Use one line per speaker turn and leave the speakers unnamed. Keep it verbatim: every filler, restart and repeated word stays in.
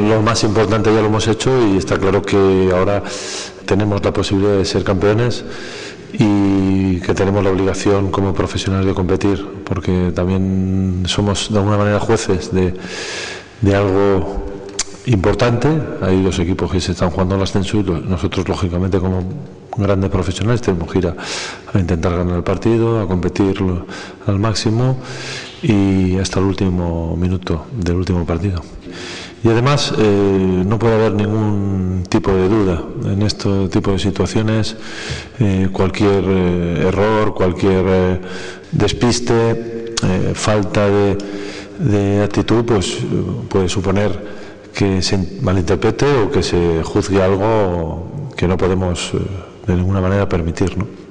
lo más importante ya lo hemos hecho y está claro que ahora tenemos la posibilidad de ser campeones y que tenemos la obligación como profesionales de competir, porque también somos de alguna manera jueces de, de algo importante. Hay dos equipos que se están jugando al ascenso y nosotros, lógicamente, como grandes profesionales, tenemos que ir a, a intentar ganar el partido, a competir al máximo y hasta el último minuto del último partido. Y además eh, no puede haber ningún tipo de duda en este tipo de situaciones. Eh, cualquier eh, error, cualquier eh, despiste, eh, falta de, de actitud, pues puede suponer que se malinterprete o que se juzgue algo que no podemos eh, de ninguna manera permitir, ¿no?